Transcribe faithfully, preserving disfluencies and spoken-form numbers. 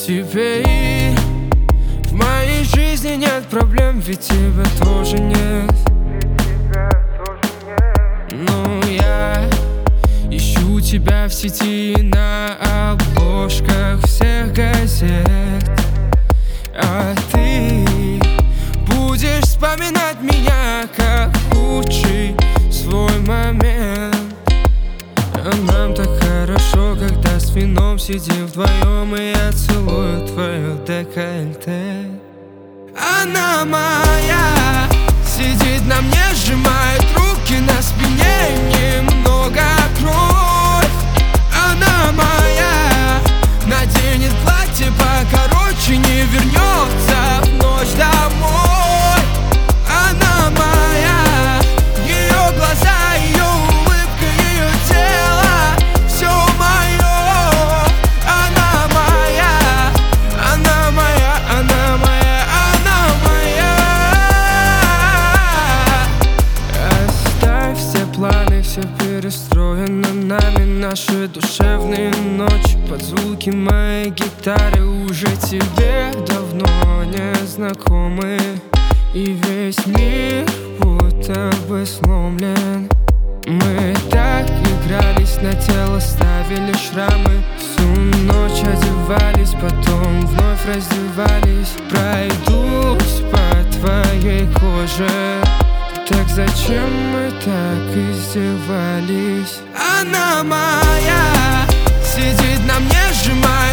Теперь в моей жизни нет проблем, ведь тебя тоже нет. Но я ищу тебя в сети на обложках всех газет, а ты будешь вспоминать меня как лучший свой момент. А нам так хорошо, когда с вином сидим вдвоем, и я целую твое декольте. Она моя, сидит на мне, сжимает руки на спине, немного кровь. Она моя, наденет платье покороче, не вернется в ночь домой. Она моя, ее глаза, ее улыбка, ее тело, все мое. Она моя, она моя, она моя, она моя. Оставь все планы, все перестроено нами, наши душевные ночи под звуки моей гитары уже тебе давно не знакомы. И весь мир будто бы сломлен. Мы так игрались, на тело ставили шрамы, всю ночь одевались, потом вновь раздевались. Пройдусь по твоей коже, так зачем мы так издевались? Она моя, сидит на мне, сжимает